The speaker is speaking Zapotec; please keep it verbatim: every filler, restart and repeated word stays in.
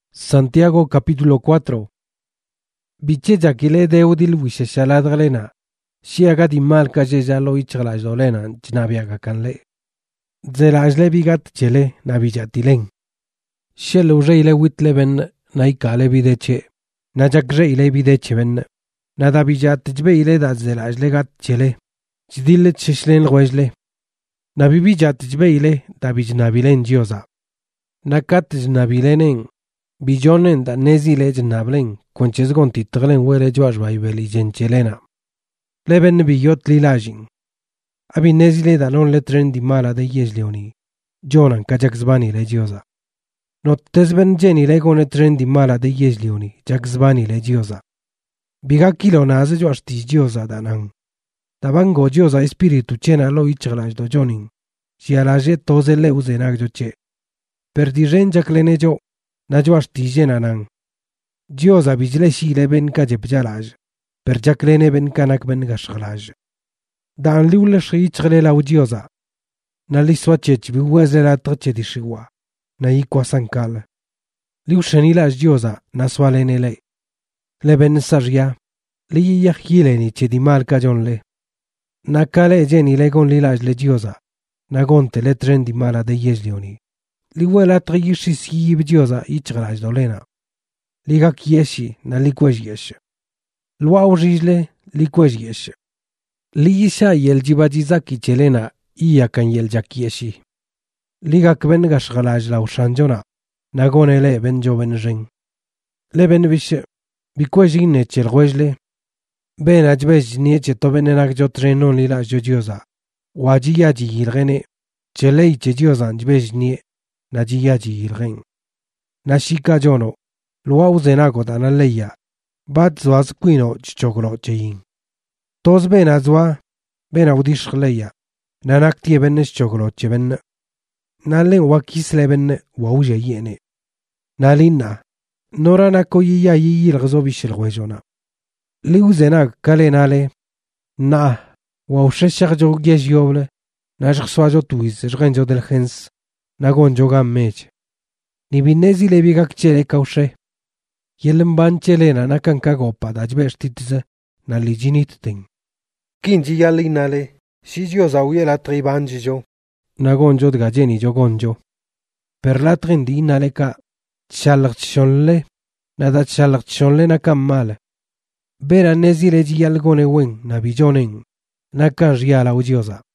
Santiago capítulo cuatro. Biche jakile deudil wisheshaladgalena. Shiaga di mal kajejalo ichlajolena jnabiaga kanle. Zelajle bigat chele nabijatilen. Shelo reile witleben naikale bideche. Najakre ile bideche ben. Nadabijat jbe ile da zelajle gat chele. Jdil chishlen lwejle. Nabibijat jbe ile dabijnabilen jioza. Nakat jnabilenen. Bijonen da nezile jnablen, conches gontitglen wele joaj baibeli genchelena. Leben biyot lilajin. Abi nezile da non letren di mala de yezleoni. Jonan kajakzbani legioza. Not tezben jeni legone tren di mala de yezleoni, jakzbani legioza. Biga kilo naze joaj tizgioza danan. Tabango joza espiritu chena lo ichglaj do jonin. Si alaje tozele uzenag joche. Perdiren jaklene jo. Najwash tijenanan. Dioza bijle shile ben kajebjalaj. Per jaklene ben kanak ben gashglaj. Dan liwle shi chgle la udioza. Na li swachech bi weze la trche di shiwa. Na ikwa sankal. Liw shenila dioza na swalenele. Le ben sarja. Li yakhileni che di mal kajonle. Na kale jeni le gon lilaj le dioza. Na gonte le tren di mala de yezlioni. Liwela triyishi si bidioza ichgraj dolena. Liga kieshi na likwejiesh. Lwa ujizle likwejiesh. Liyisha yel jibajizaki chelena iya kan yel jakieshi. Liga kben gashgalaj la ushanjona. Nagonele benjo benjeng. Le benbish bikwejine chelwejle. Ben ajbej nieche tobenenak jo trenon lila jodioza. Wajiya ji yilgene. Chelei jedioza njbej nie. Najiyaji ilgen. Nashika jono. Lua uzenago dana leia. Bad zoaz quino chichoglo cheyin. Toz ben azwa. Ben audish leia. Nanaktie ben choglo cheben. Nalen wakisle ben wauja yene. Nalina. Nora nakoyiya yiyil gzobishil wejona. Li uzenag kale nale. Na. Wausheshak jo gyej yoble. Nashk swajo tuiz. Jgenjo del gens. Nagon joga mech. Ni binezi le bigak chele kaushe. Yelem ban chelena nakan kagopa dajbestitze na lijinit ting. Kinji yali nale. Shijio zawiyela tribanjijo. Nagon jod gajeni jogonjo. Per la trendi nale ka. Chalakchonle. Nada chalakchonle nakam male. Bera nezi le jiyalgone wen na bijonen. Nakan riala ujioza.